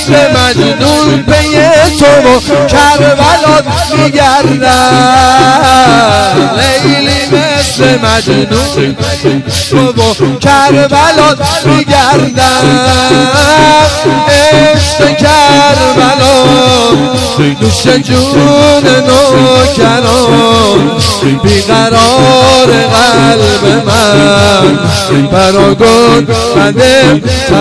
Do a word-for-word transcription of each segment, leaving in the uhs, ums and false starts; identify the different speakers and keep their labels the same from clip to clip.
Speaker 1: مثل مجنون پی تو و کربلات میگردم لیلی مثل مجنون تو و کربلات میگردم عشق کربلا دوش جون نوکران بیقرار قلب من براگون قدم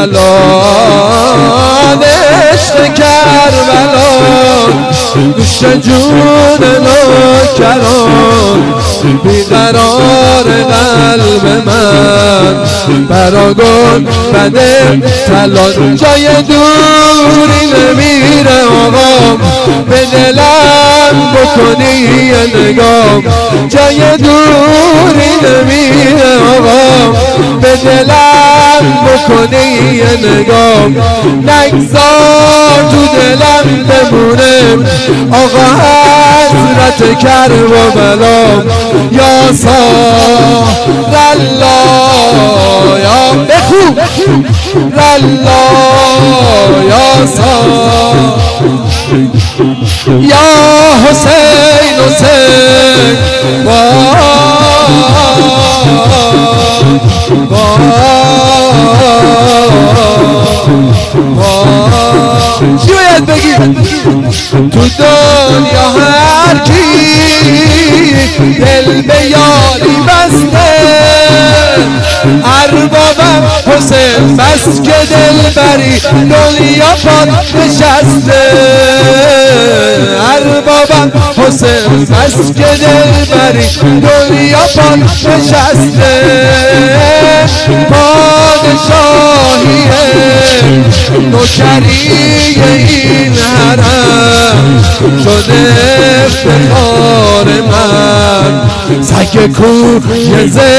Speaker 1: تلان عشق کربلا دوش جون نوکران بیقرار قلب من براگون قدم تلان جای دوری نمیره آقام به دلم بکنی یه نگام جای دوری نمیره آقام به دلم بکنی یه نگام نگذار تو دلم بمونه آقا حضرت کربلا یا سار الله یا بخو الله یا سار یا حسین حسین چی باید بگی تو دنیا هر کی دل به یاری بسته اربابم حسین بس که دل بری دنیا پاد نشسته اربابم حسین بس که دل بری دنیا پاد نشسته پادشاهیه نوکری این حرم شده افتخار من سگ کوی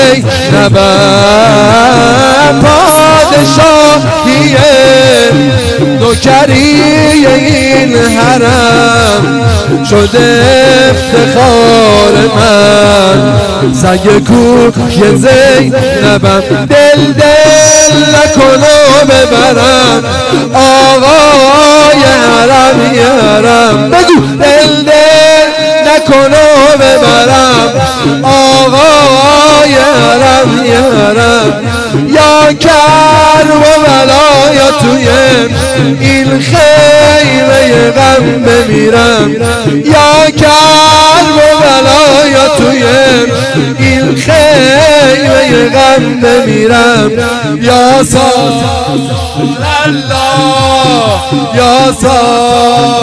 Speaker 1: زینبم پادشاهیه نوکری این حرم شده افتخار من سگ کوی زینبم دل دل نکنو ببرم آقای حرم یارم بگو دل دل نکنو ببرم آقای حرم یارم یا کربلا یا توی این خیمه غم بمیرم یا کربلا یا توی این خیمه غم بمیرم یا سار الله یا سار